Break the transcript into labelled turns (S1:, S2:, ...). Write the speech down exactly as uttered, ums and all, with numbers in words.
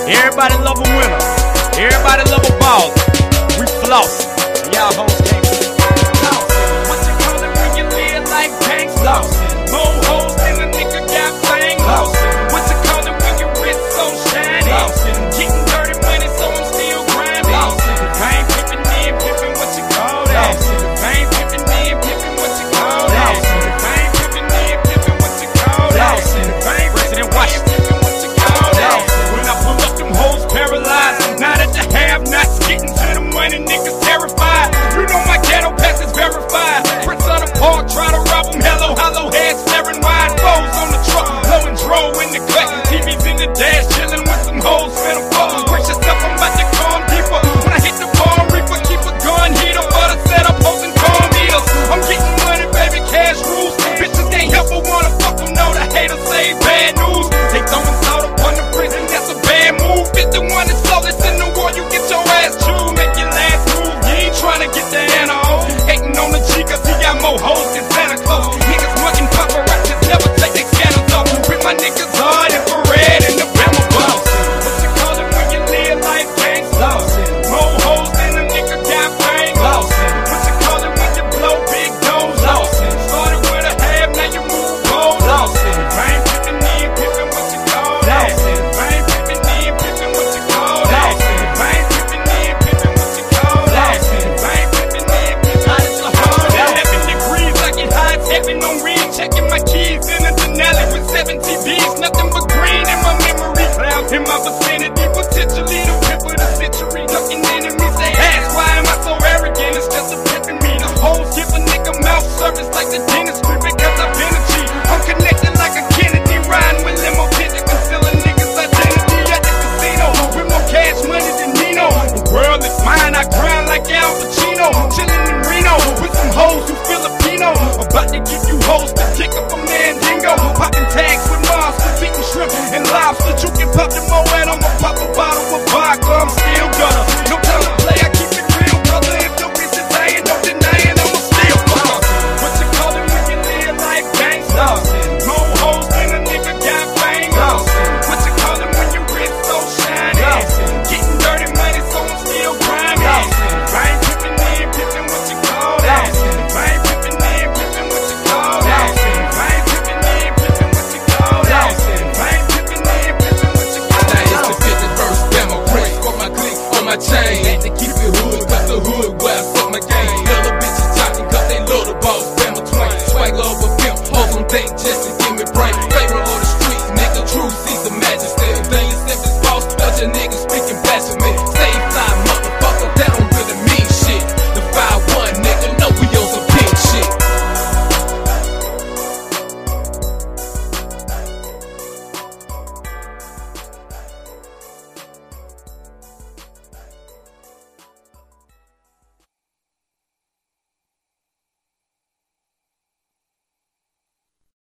S1: Everybody love a winner. Everybody love a ball. We floss. Y'all hoes can't be flossing. What you call it when you live like gangsta? Flossing. More hoes than a nigga got fame. Flossing. What you call it when you wrist so shiny? Flossing. Getting dirty money so I'm still grinding. Flossing. If I ain't pippin' in, pippin' what you call that? Flossing. If I ain't pippin' in, pippin' what you call that? Flossing. If I ain't pippin' in, pippin' what you call that? Flossing. If I ain't President Washington, what you call that? When I pull up them hoes paralyzed. Now that the have-nots getting to the money, niggas terrified. You know my ghetto pass is verified. Prince of the park, try to rob them. Hello, hollow head, staring wide. Foes on the truck, blowing dro in the cut. T Vs in the dash, chilling with some hoes. Finna fuck, brace yourself, I'm about to come deeper. When I hit the bar, reaper, keep a gun heater for the setup, posting corn meters. I'm getting money, baby, cash rules. Bitches can't help but wanna fuck them, know the haters say bad news. They throwing salt upon the prison, that's a bad move. fifty-one is flawless in the war, you get your ass chewed. Make your last move, you ain't tryna get the Anna on. Hating on the G cause he got more hoes than Santa Claus. Niggas wanting paparazzis, never take their scanners off. With my niggas hard, infrared, and the Bama boss. What you call it when you live like gangsta? More hoes than a nigga got fame. What you call it when you blow big doors? Started with a half, now you move gold. If I ain't pippin' in, pippin' what you call that? If I ain't pippin' in, pippin' what you call that? If I ain't pippin' in, pippin' what you call that? If I ain't pippin' in, pippin' what you call that? Eleven degrees, I get high, tapping on read, checking my keys in a Denali with seven T Vs, nothing but green in my memory. Clouds in my vicinity, potentially the pimp of the century. Ducking enemies, they ask, why am I so arrogant? It's just a pippin' me. The hoes give a nigga mouth service like the dentistry because I've been a G. I'm connected like a Kennedy, riding with limo tinted, concealing niggas' identity at the casino. With more cash money than Nino. The world is mine, I grind like Al Pacino. Chillin' in Reno with some hoes who Filipino. About to give you hoes to kick up a mandingo. Popping tags with monsters, eating shrimp and lobster. You can pop them all and I'ma pop a bottle of vodka. I'm still gonna. No time to play, I keep it real, brother. If your bitch is lying, don't deny it, I'ma still fuck. What you call it when you live like gangsta? More hoes than a nigga got fame. What you call it when you wrist so shiny? Getting dirty money, so I'm still grinding. If I ain't pippin' in, pippin' what you call that? If I ain't pippin' in, pippin' what you call that? If I ain't pippin' in, pippin' what you call that? If I ain't pippin' in, pippin' what you call that?
S2: Now it's the fifty-first Bama print for my click on my chain. Had to keep it hood, cause the hood where I fuck my game. Little bitches talking cause they love the boss, Bama twin. Swagger over pimp, hoes on date just to give me brain.